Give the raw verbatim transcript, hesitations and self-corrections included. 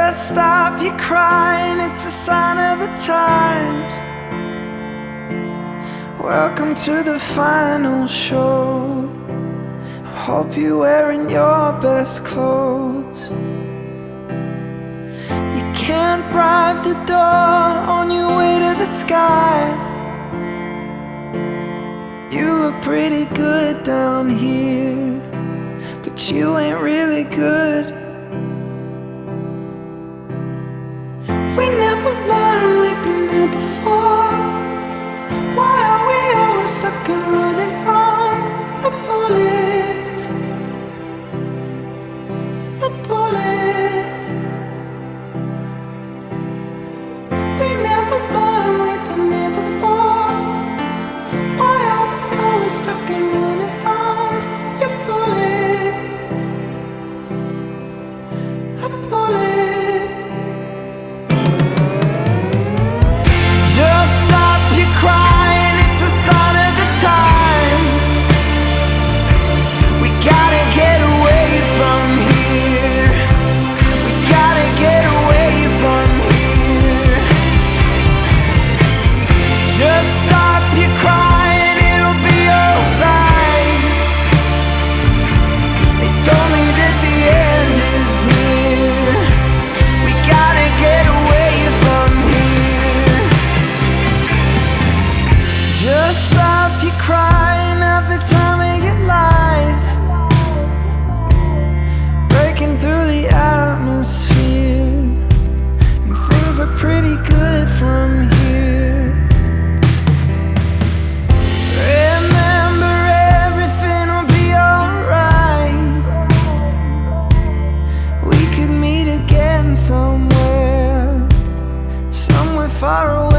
Just stop your crying, it's a sign of the times. Welcome to the final show. I hope you're wearing your best clothes. You can't bribe the door on your way to the sky. You look pretty good down here, but you ain't really good. We never learned, we've been here before. Why are we always stuck and running from the bullets? The bullets. We never learned, we've been here before. Why are we always stuck and running from your bullets? The bullets. Crying, it's a sign of the times. We gotta get away from here. We gotta get away from here. Just stop your crying, it'll be alright. They told me that the end is near. We gotta get away from here. Just stop your crying, have the time of your life. Breaking through the atmosphere, and things are pretty good from here. Remember, everything will be alright. We could meet again somewhere, somewhere far away.